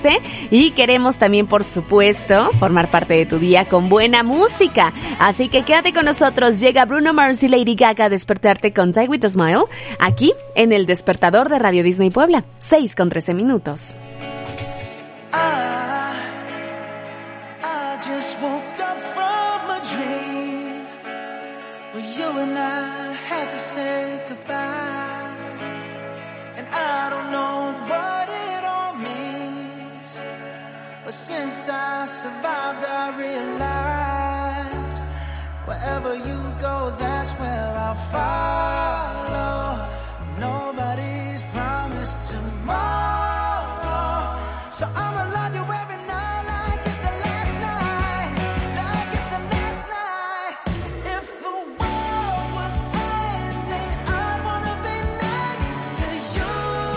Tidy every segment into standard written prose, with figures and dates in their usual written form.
Y queremos también, por supuesto, formar parte de tu día con buena música. Así que quédate con nosotros. Llega Bruno Mars y Lady Gaga a despertarte con Die With a Smile, aquí en El Despertador de Radio Disney Puebla, 6:13 minutos. I just woke up from a dream where you and I had to say goodbye, and I don't know what it all means, but since I survived I realized wherever you go, that's where I'll follow. Nobody's promised tomorrow, so I'ma love you every night like it's the last night, like it's the last night. If the world was ending, I'd wanna be next to you.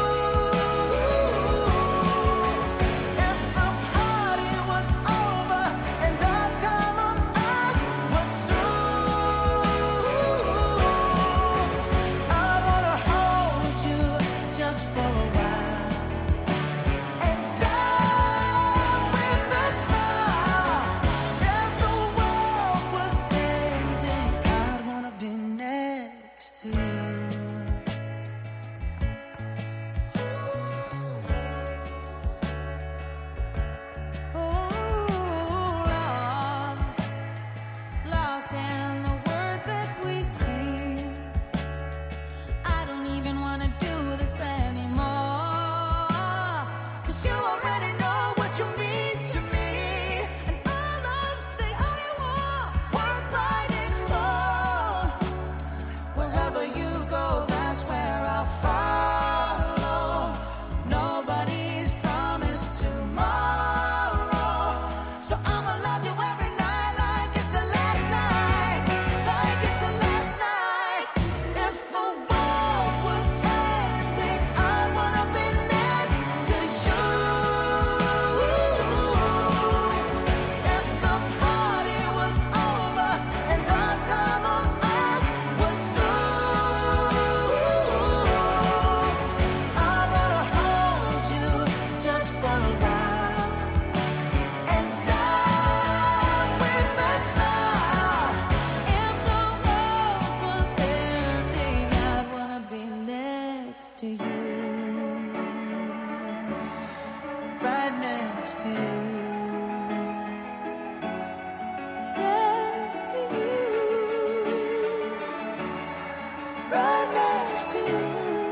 If the party was over and our time on earth was through, I'd wanna hold you just for a while and die with a smile. If the world was ending, I'd wanna be next to you. Lost in the words that we sing. I don't even wanna do this anymore, 'cause you already know what you mean to me, and all of the only words right explode. Wherever you go, that's where I'll follow. Nobody's promised tomorrow, so I'ma love you every night like it's the last night, like it's the last night. If the world was ending, I'd wanna be next to you. If the party was over and our time on earth was through, I'd wanna hold you just for a while and die with a smile. If the world was ending, I'd wanna be next to you, right next to you, next to you, right next to you.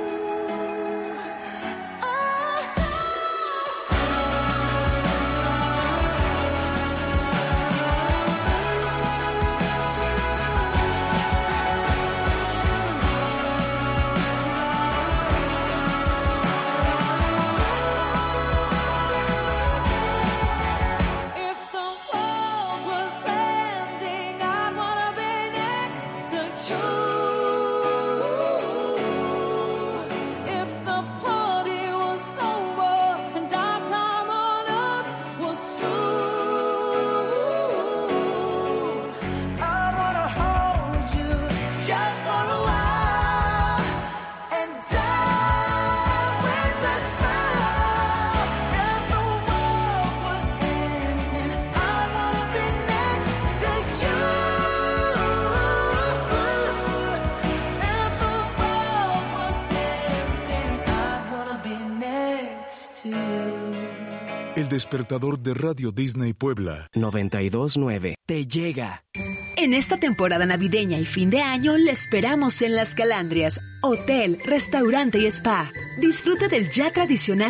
If the world was ending, I'd wanna be next to you. If the party was over and our time on earth was through, I'd wanna hold you just for a while and die with a smile. If the world was ending, I'd wanna be next to you. If the world was ending, I'd wanna be next to you. El despertador de Radio Disney Puebla. 92.9 te llega. En esta temporada navideña y fin de año le esperamos en Las Calandrias, hotel, restaurante y spa. Disfruta del ya tradicional